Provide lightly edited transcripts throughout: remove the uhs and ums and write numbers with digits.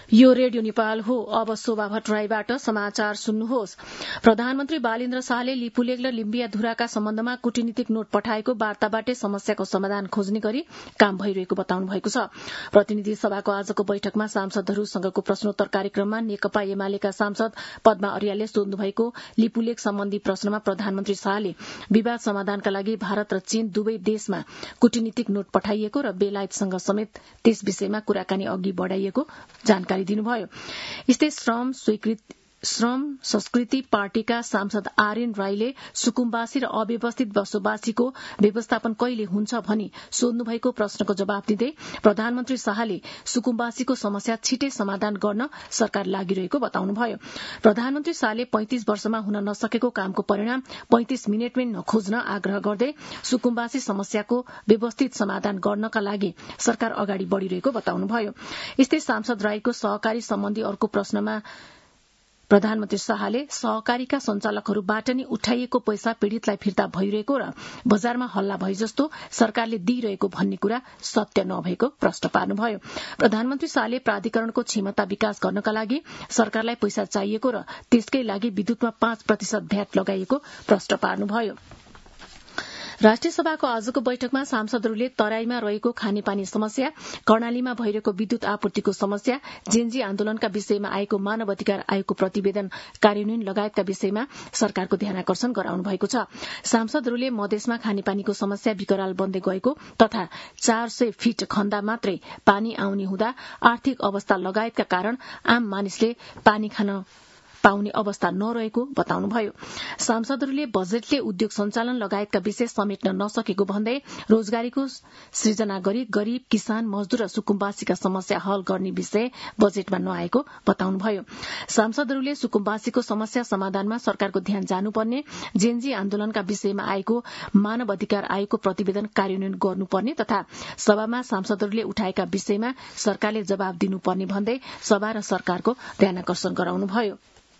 यो रेडियो नेपाल हो। अब शोभा भट्टराईबाट समाचार सुन्नुहोस्। प्रधानमन्त्री बालेन्द्र शाहले लिपुलेक र लिम्बियाधुराका सम्बन्धमा कूटनीतिक नोट पठाएको वार्ताबाटै समस्याको समाधान खोज्ने गरी काम भइरहेको बताउनु भएको छ। प्रतिनिधि सभाको आजको बैठकमा सांसदहरूसँगको प्रश्नोत्तर कार्यक्रममा नेकपा एमालेका सांसद पद्मा अर्यालले सोध्नु भएको लिपुलेक सम्बन्धी प्रश्नमा प्रधानमन्त्री शाहले विवाद समाधानका लागि भारत र चीन दुवै देशमा कूटनीतिक नोट पठाइएको र बेलायतसँग समेत त्यस विषयमा कुराकानी अघि बढ़ाइएको जानकारी दिनुभयो। यस्तै श्रम संस्कृति पार्टीका सांसद आर्यन राईले सुकुम्बासी र अव्यवस्थित बसोबासीको व्यवस्थापन कहिले हुन्छ भनी सोध्नु भएको प्रश्नको जवाब दिँदै प्रधानमन्त्री शाहले सुकुम्बासीको समस्या छिटै समाधान गर्न सरकार लागिरहेको बताउनुभयो। प्रधानमन्त्री शाहले 35 वर्षमा हुन नसकेको कामको परिणाम 35 मिनटमै नखोज्न आग्रह गर्दै सुकुम्बासी समस्याको व्यवस्थित समाधान गर्नका लागि सरकार अगाडि बढ़िरहेको बताउनुभयो। यस्तै सांसद राईको सहकारी सम्बन्धी अर्को प्रश्नमा प्रधानमन्त्री शाहले सहकारीका संचालकहरूबाट नि उठाइएको पैसा पीड़ितलाई फिर्ता भइरहेको र बजारमा हल्ला भए जस्तो सरकारले दिइरहेको भन्ने कुरा सत्य नभएको प्रश्न पार्नुभयो। प्रधानमन्त्री शाहले प्राधिकरणको क्षमता विकास गर्नका लागि सरकारलाई पैसा चाहिएको र त्यसकै लागि विद्युतमा 5% भ्याट लगाइएको प्रश्न पार्नुभयो। राष्ट्रिय सभाको आजको बैठकमा सांसदहरूले तराईमा रहेको खानेपानी समस्या, कर्णालीमा भइरहेको विद्युत आपूर्तिको समस्या, जेनजी आन्दोलनका विषयमा आएको मानव अधिकार आयोगको प्रतिवेदन कार्यान्वयन लगायतका विषयमा सरकारको ध्यानाकर्षण गराउनु भएको छ। सांसदहरूले मधेसमा खानेपानीको समस्या विकराल बन्दै गएको तथा 400 फिट खन्दा मात्रै पानी आउने हुँदा आर्थिक अवस्था लगायतका कारण आम मानिसले पानी खान पाउने अवस्था नरहेको बताउनुभयो। सांसदहरूले बजेटले उद्योग सञ्चालन लगायतका विषय समेट्न नसकेको भन्दै रोजगारीको सृजना गरी गरीब किसान मजदूर र सुकुम्बासीका समस्या हल गर्ने विषय बजेटमा नआएको बताउनुभयो। सांसदहरूले सुकुम्बासीको समस्या समाधानमा सरकारको ध्यान जानुपर्ने, जेनजी आन्दोलनका विषयमा आएको मानव अधिकार आयोगको प्रतिवेदन कार्यान्वयन गर्नुपर्ने तथा सभामा सांसदहरूले उठाएका विषयमा सरकारले जवाब दिनुपर्ने भन्दै सभा र सरकारको ध्यानाकर्षण गराउनुभयो।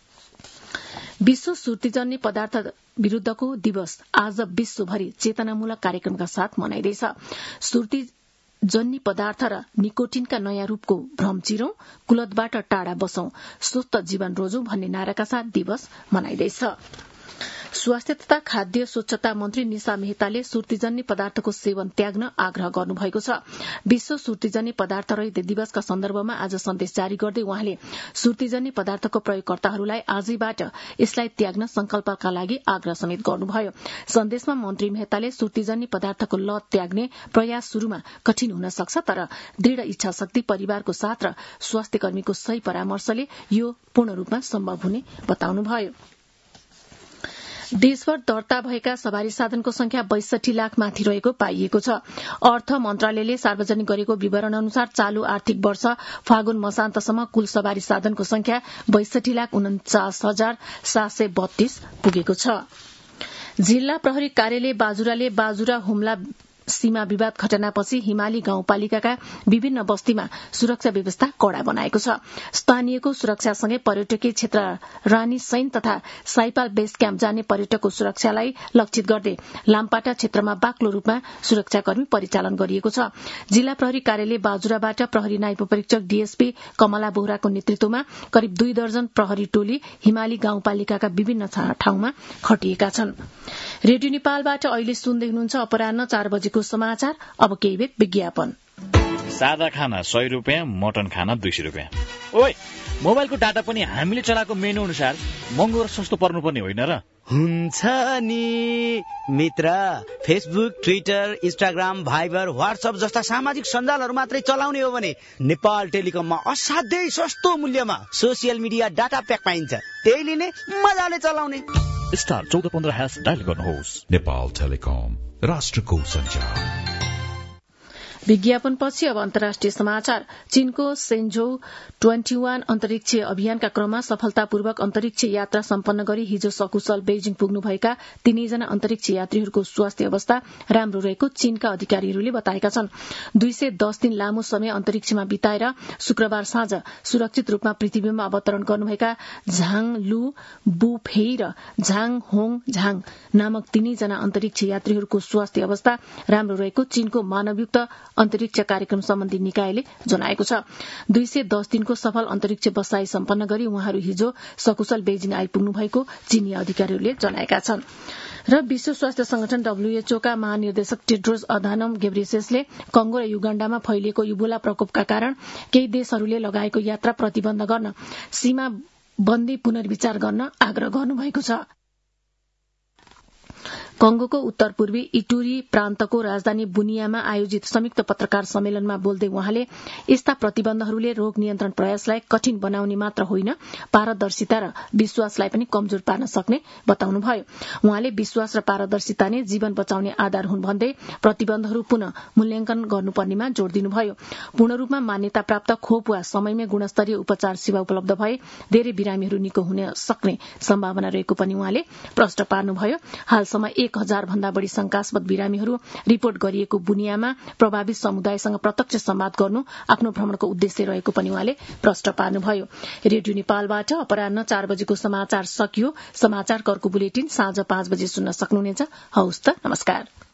विश्व सुर्तीजन्य पदार्थ विरूद्धको दिवस आज विश्वभरि चेतनामूलक कार्यक्रमका साथ मनाइँदैछ। सुर्तीजन्य पदार्थ र निकोटिनका नयाँ रूपको भ्रम चिरौं, कुलतबाट टाढा बसौं, स्वस्थ जीवन रोजौं भन्ने नाराका साथ दिवस मनाइँदैछ। स्वास्थ्य तथा खाद्य स्वच्छता मन्त्री निशा मेहताले सुर्तीजन्य पदार्थको सेवन त्याग्न आग्रह गर्नुभएको छ। विश्व सुर्तीजन्य पदार्थ रहित दिवसका सन्दर्भमा आज सन्देश जारी गर्दै उहाँले सुर्तीजन्य पदार्थको प्रयोगकर्ताहरूलाई आजैबाट यसलाई त्याग्न संकल्पका लागि आग्रह समेत गर्नुभयो। सन्देशमा मन्त्री मेहताले सुर्तीजन्य पदार्थको लत त्याग्ने प्रयास शुरूमा कठिन हुन सक्छ, तर दृढ़ इच्छा शक्ति, परिवारको साथ र स्वास्थ्य कर्मीको सही परामर्शले यो पूर्ण रूपमा सम्भव हुने बताउनुभयो। देशभर दर्ता भएका सवारी साधनको संख्या 62 लाख माथि रहेको पाइएको छ। अर्थ मन्त्रालयले सार्वजनिक गरेको विवरण अनुसार चालू आर्थिक वर्ष फागुन मसान्तसम्म कुल सवारी साधनको संख्या 62,49,732 पुगेको छ। जिल्ला प्रहरी कार्यालय बाजुराले बाजुरा हुम्ला सीमा विवाद घटनापछि हिमाली गाउँपालिकाका विभिन्न बस्तीमा सुरक्षा व्यवस्था कड़ा बनाएको छ। स्थानीयको सुरक्षासँगै पर्यटकीय क्षेत्र रानी सैन तथा साइपाल बेस क्याम्प जाने पर्यटकको सुरक्षालाई लक्षित गर्दै लामपाटा क्षेत्रमा बाक्लो रूपमा सुरक्षाकर्मी परिचालन गरिएको छ। जिल्ला प्रहरी कार्यालय बाजुराबाट प्रहरी नायब परीक्षक डीएसपी कमला बोहराको नेतृत्वमा करिब 2 दर्जन प्रहरी टोली हिमाली गाउँपालिकाका विभिन्न ठाउँमा खटिएका छन्। रेडियो नेपालबाट अहिले सुन्दै हुनुहुन्छ अपराह्न 4 बजेको समाचार। अब केही बेर विज्ञापन। सादा खाना 100 रुपियाँ, मटन खाना 200 रुपियाँ। ओइ, मोबाइलको डाटा पनि हामीले चलाएको मेनु अनुसार महँगो र सस्तो पर्नुपर्ने होइन र? हुन्छ नि मित्र, Facebook, Twitter, Instagram, Viber, WhatsApp जस्ता सामाजिक सञ्जालहरू मात्रै चलाउने हो भने नेपाल टेलिकममा असाध्यै सस्तो मूल्यमा सोसियल मिडिया डाटा प्याक पाइन्छ। त्यही लिने, मजाले चलाउने। स्टार 1415# डायल गर्नुहोस्। नेपाल टेलिकम, राष्ट्रको सञ्चार। विज्ञापनपछि अब अन्तर्राष्ट्रिय समाचार। चीनको सेन्झौ 21 अन्तरिक्ष अभियानका क्रममा सफलतापूर्वक अन्तरिक्ष यात्रा सम्पन्न गरी हिजो सकुशल बेजिङ पुग्नुभएका 3 अन्तरिक्ष यात्रीहरूको स्वास्थ्य अवस्था राम्रो रहेको चीनका अधिकारीहरूले बताएका छन्। 210 दिन लामो समय अन्तरिक्षमा बिताएर शुक्रबार साँझ सुरक्षित रूपमा पृथ्वीमा अवतरण गर्नुभएका झाङ लु बुफेई र झाङ होङ झाङ नामक 3 अन्तरिक्ष यात्रीहरूको स्वास्थ्य अवस्था राम्रो रहेको चीनको मानवयुक्त अन्तरिक्ष कार्यक्रम सम्बन्धी निकायले जनाएको छ। 210 दिनको सफल अन्तरिक्ष बसाई सम्पन्न गरी उहाँहरू हिजो सकुशल बेइजिङ आइपुग्नु भएको चीनी अधिकारीहरूले जनाएका छन्। र विश्व स्वास्थ्य संगठन WHO का महानिर्देशक टेड्रोस अधानम घेब्रेयेससले कंगो र युगाण्डामा फैलिएको इबोला प्रकोपका कारण केही देशहरूले लगाएको यात्रा प्रतिबन्ध गर्न सीमा बन्दी पुनर्विचार गर्न आग्रह गर्नुभएको छ। कंगोको उत्तर पूर्वी इटुरी प्रान्तको राजधानी बुनियामा आयोजित संयुक्त पत्रकार सम्मेलनमा बोल्दै उहाँले यस्ता प्रतिबन्धहरूले रोग नियन्त्रण प्रयासलाई कठिन बनाउने मात्र होइन, पारदर्शिता र विश्वासलाई पनि कमजोर पार्न सक्ने बताउनुभयो। उहाँले विश्वास र पारदर्शिता नै जीवन बचाउने आधार हुन् भन्दै प्रतिबन्धहरू पुनः मूल्याङ्कन गर्नुपर्नेमा जोड़ दिनुभयो। पूर्ण रूपमा मान्यता प्राप्त खोप वा समयमै गुणस्तरीय उपचार सेवा उपलब्ध भए धेरै बिरामीहरू निको हुन सक्ने सम्भावना रहेको पनि उहाँले प्रश्न पार्नुभयो। हालसम्म 1000 भन्दा बढ़ी शंकास्पद बिरामीहरू रिपोर्ट गरिएको बुनियामा प्रभावित समुदायसँग प्रत्यक्ष संवाद गर्नु आफ्नो भ्रमणको उद्देश्य रहेको पनि उहाँले प्रश्न पार्नुभयो। रेडियो नेपालबाट अपराह्न 4 बजेको समाचार सकियो। समाचार कर्को बुलेटिन साँझ 5 बजे सुन्न सक्नुहुनेछ। हवस् त, नमस्कार।